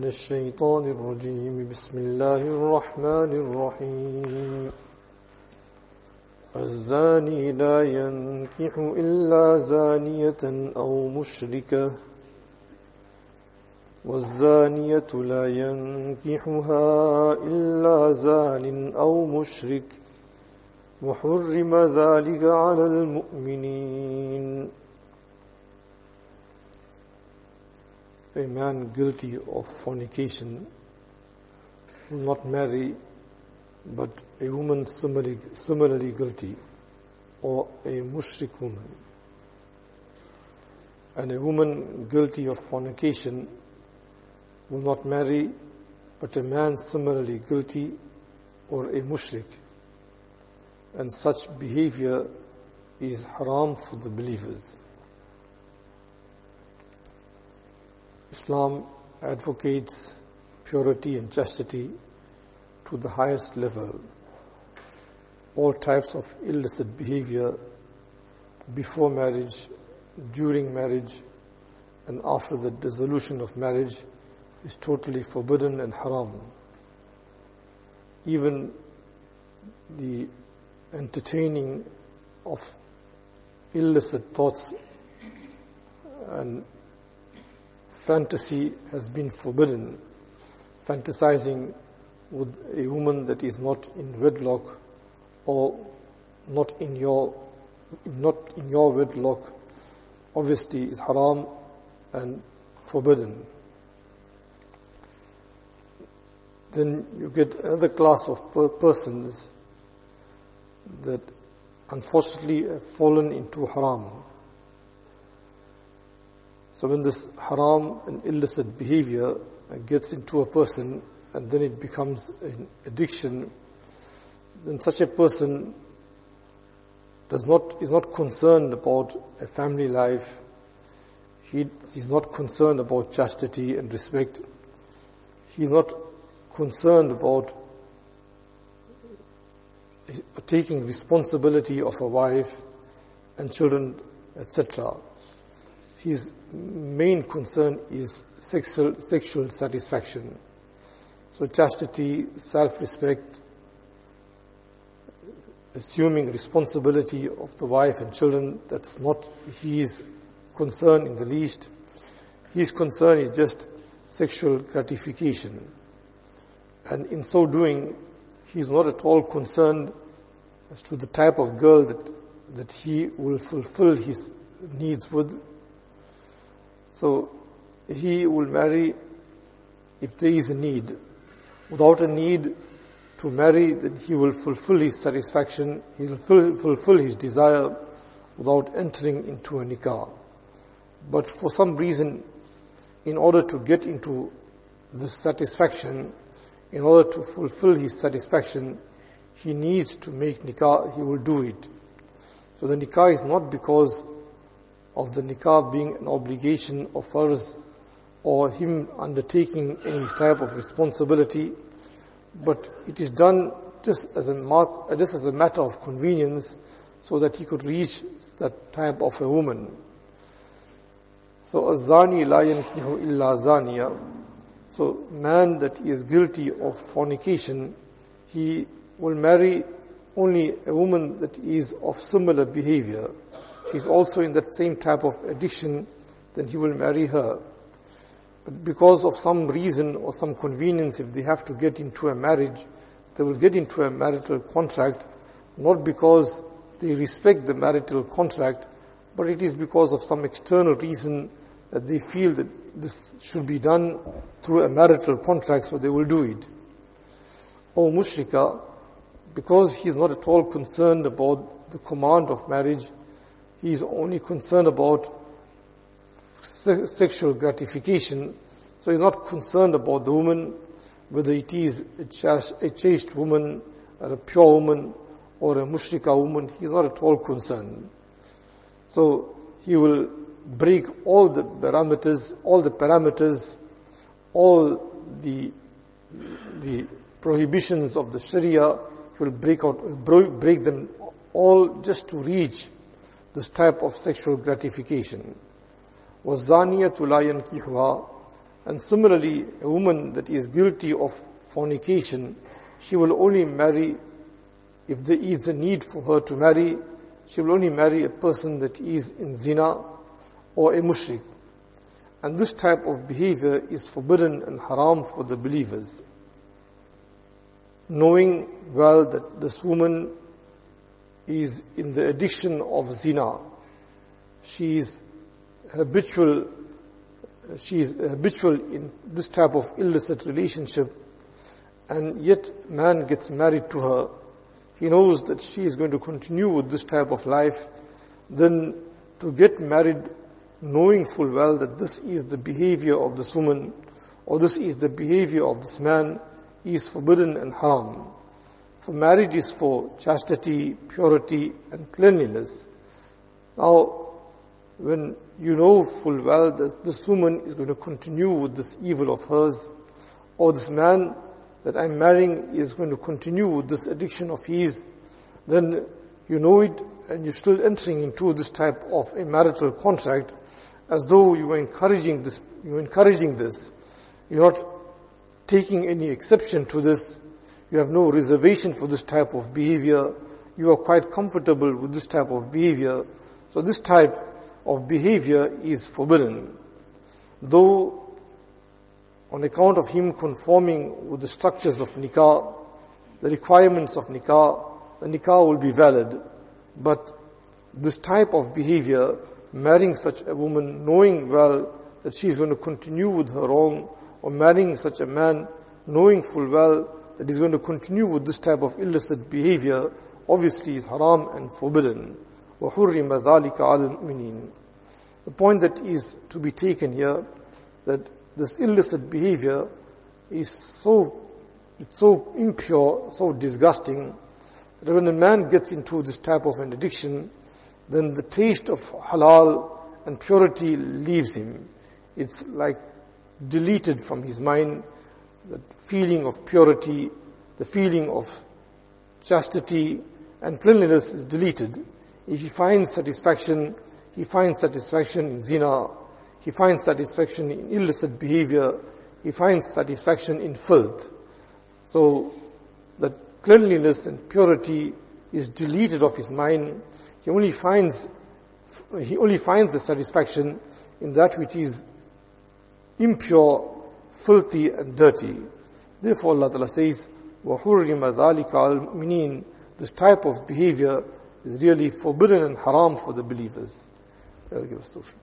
الشيطان الرجيم بسم الله الرحمن الرحيم الزاني لا ينكح إلا زانية أو مشركة والزانية لا ينكحها إلا زان أو مشرك وحرم ذلك على المؤمنين. A man guilty of fornication will not marry, but a woman similarly guilty, or a mushrik woman. And a woman guilty of fornication will not marry, but a man similarly guilty, or a mushrik. And such behavior is haram for the believers. Islam advocates purity and chastity to the highest level. All types of illicit behavior before marriage, during marriage, and after the dissolution of marriage is totally forbidden and haram. Even the entertaining of illicit thoughts and fantasy has been forbidden. Fantasizing with a woman that is not in wedlock or not in your wedlock obviously is haram and forbidden. Then you get another class of persons that unfortunately have fallen into haram. So when this haram and illicit behavior gets into a person and then it becomes an addiction, then such a person is not concerned about a family life. He's not concerned about chastity and respect. He's not concerned about taking responsibility of a wife and children, etc. His main concern is sexual satisfaction. So chastity, self-respect, assuming responsibility of the wife and children, that's not his concern in the least. His concern is just sexual gratification. And in so doing, he's not at all concerned as to the type of girl that he will fulfill his needs with. So he will marry if there is a need. Without a need to marry, then he will fulfill his satisfaction, he will fulfill his desire without entering into a nikah. But for some reason, in order to get into this satisfaction, in order to fulfill his satisfaction, he needs to make nikah, he will do it. So the nikah is not because of the nikah being an obligation of farz or him undertaking any type of responsibility, but it is done just as a matter of convenience so that he could reach that type of a woman. So az-zani la yankihu illa zaniya. So man that is guilty of fornication, he will marry only a woman that is of similar behavior. She's also in that same type of addiction, then he will marry her. But because of some reason or some convenience, if they have to get into a marriage, they will get into a marital contract, not because they respect the marital contract, but it is because of some external reason that they feel that this should be done through a marital contract, so they will do it. Or mushrika, because he is not at all concerned about the command of marriage, he is only concerned about sexual gratification. So he's not concerned about the woman, whether it is a chaste woman, or a pure woman, or a mushrika woman. He's not at all concerned. So he will break all the parameters, all the prohibitions of the Sharia. He will break them all just to reach this type of sexual gratification. وَالزَّانِيَةُ لَا يَنْكِحُهَا. And similarly, a woman that is guilty of fornication, she will only marry if there is a need for her to marry. She will only marry a person that is in zina or a mushrik. And this type of behavior is forbidden and haram for the believers. Knowing well that this woman is in the addiction of zina, she is habitual in this type of illicit relationship, and yet man gets married to her. He knows that she is going to continue with this type of life. Then to get married knowing full well that this is the behavior of this woman or this is the behavior of this man is forbidden and haram. For marriage is for chastity, purity and cleanliness. Now, when you know full well that this woman is going to continue with this evil of hers, or this man that I'm marrying is going to continue with this addiction of his, then you know it and you're still entering into this type of a marital contract as though you were encouraging this. You're not taking any exception to this. You have no reservation for this type of behavior. You are quite comfortable with this type of behavior. So this type of behavior is forbidden. Though on account of him conforming with the structures of nikah, the requirements of nikah, the nikah will be valid. But this type of behavior, marrying such a woman knowing well that she is going to continue with her wrong, or marrying such a man knowing full well that he's going to continue with this type of illicit behavior, obviously is haram and forbidden. وَحُرِّمَ ذَلِكَ عَلَى الْمُؤْمِنِينَ. The point that is to be taken here, that this illicit behavior is so impure, so disgusting, that when a man gets into this type of an addiction, then the taste of halal and purity leaves him. It's like deleted from his mind. The feeling of purity, the feeling of chastity and cleanliness is deleted. If he finds satisfaction, he finds satisfaction in zina, he finds satisfaction in illicit behavior, he finds satisfaction in filth. So that cleanliness and purity is deleted of his mind. He only finds the satisfaction in that which is impure, filthy and dirty. Therefore Allah Ta'ala says, وَحُرِّمَ ذَلِكَ عَلَى الْمُؤْمِنِينَ. This type of behavior is really forbidden and haram for the believers. May Allah give us tawfiq.